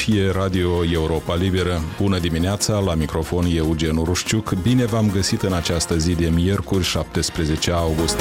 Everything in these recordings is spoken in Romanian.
fie Radio Europa Liberă. Bună dimineața, la microfon Eugen Rușciuc. Bine v-am găsit în această zi de miercuri, 17 august.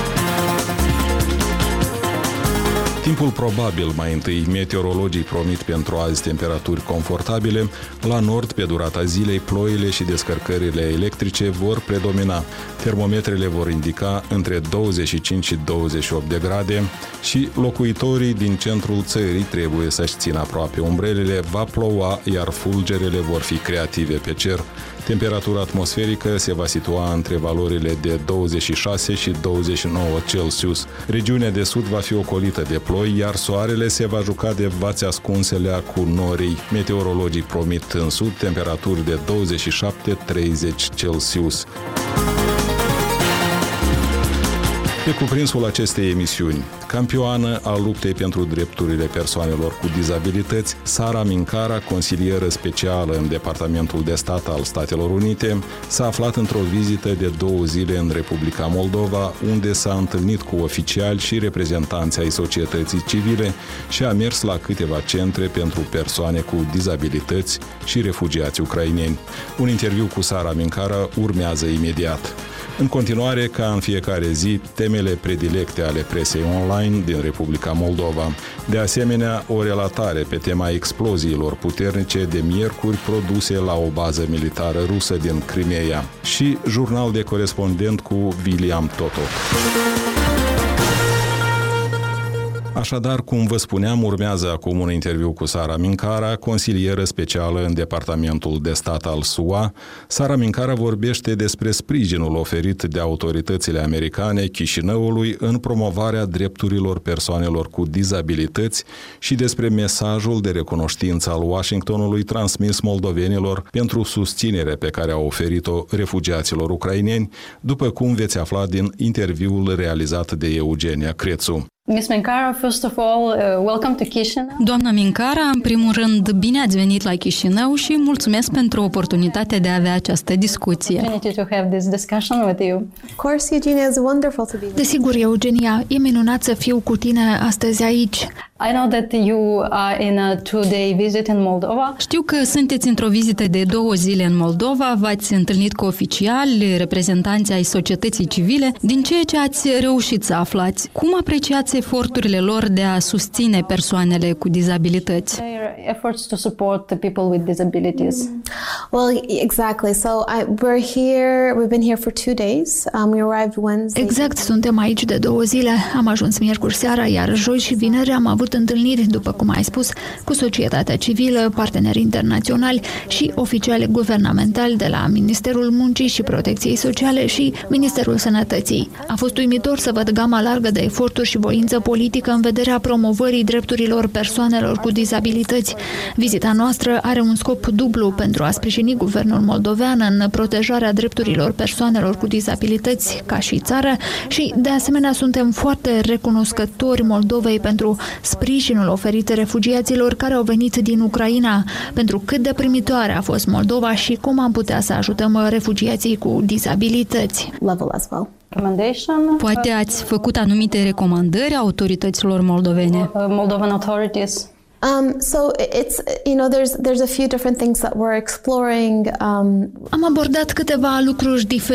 Timpul probabil, mai întâi, meteorologii promit pentru azi temperaturi confortabile. La nord, pe durata zilei, ploile și descărcările electrice vor predomina. Termometrele vor indica între 25 și 28 de grade și locuitorii din centrul țării trebuie să-și țină aproape umbrelele, va ploua, iar fulgerele vor fi creative pe cer. Temperatura atmosferică se va situa între valorile de 26 și 29 Celsius. Regiunea de sud va fi ocolită de ploi, iar soarele se va juca de vați ascunselea cu norii. Meteorologii promit în sud temperaturi de 27-30 Celsius. Pe cuprinsul acestei emisiuni, campioană a luptei pentru drepturile persoanelor cu dizabilități, Sara Mincara, consilieră specială în Departamentul de Stat al Statelor Unite, s-a aflat într-o vizită de 2 zile în Republica Moldova, unde s-a întâlnit cu oficiali și reprezentanți ai societății civile și a mers la câteva centre pentru persoane cu dizabilități și refugiați ucraineni. Un interviu cu Sara Mincara urmează imediat. În continuare, ca în fiecare zi, temele predilecte ale presei online din Republica Moldova. De asemenea, o relatare pe tema exploziilor puternice de miercuri produse la o bază militară rusă din Crimeea și jurnal de corespondent cu William Totok. Așadar, cum vă spuneam, urmează acum un interviu cu Sara Mincara, consilieră specială în Departamentul de Stat al SUA. Sara Mincara vorbește despre sprijinul oferit de autoritățile americane Chișinăului în promovarea drepturilor persoanelor cu dizabilități și despre mesajul de recunoștință al Washingtonului transmis moldovenilor pentru susținere pe care au oferit-o refugiaților ucraineni, după cum veți afla din interviul realizat de Eugenia Crețu. Miss Mincara, first of all, welcome to Chișinău. Doamna Mincara, în primul rând, bine ați venit la Chișinău și mulțumesc pentru oportunitatea de a avea această discuție. Desigur, Eugenia, e minunat să fiu cu tine astăzi aici. I know that you are in a 2-day visit in Moldova. Știu că sunteți într-o vizită de 2 zile în Moldova, v-ați întâlnit cu oficiali, reprezentanți ai societății civile. Din ceea ce ați reușit să aflați, cum apreciați eforturile lor de a susține persoanele cu dizabilități? Efforts to support the people with disabilities. Well, exactly. So we've been here for 2 days. We arrived Wednesday. Exact, suntem aici de 2 zile. Am ajuns miercuri seara, iar joi și vineri am avut întâlniri, după cum ai spus, cu societatea civilă, parteneri internaționali și oficiali guvernamentali de la Ministerul Muncii și Protecției Sociale și Ministerul Sănătății. A fost uimitor să văd gama largă de eforturi și voință politică în vederea promovării drepturilor persoanelor cu dizabilități. Vizita noastră are un scop dublu pentru a sprijini guvernul moldovean în protejarea drepturilor persoanelor cu dizabilități ca și țară și, de asemenea, suntem foarte recunoscători Moldovei pentru sprijinul oferit refugiaților care au venit din Ucraina, pentru cât de primitoare a fost Moldova și cum am putea să ajutăm refugiații cu dizabilități. Poate ați făcut anumite recomandări autorităților moldovene? Moldovan authorities. So it's, there's a few different things that we're exploring. Am abordat câteva lucruri diferite